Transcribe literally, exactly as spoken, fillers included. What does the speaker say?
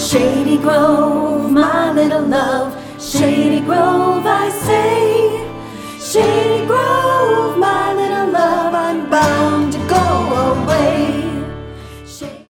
Shady Grove, my little love, Shady Grove, I say, Shady Grove.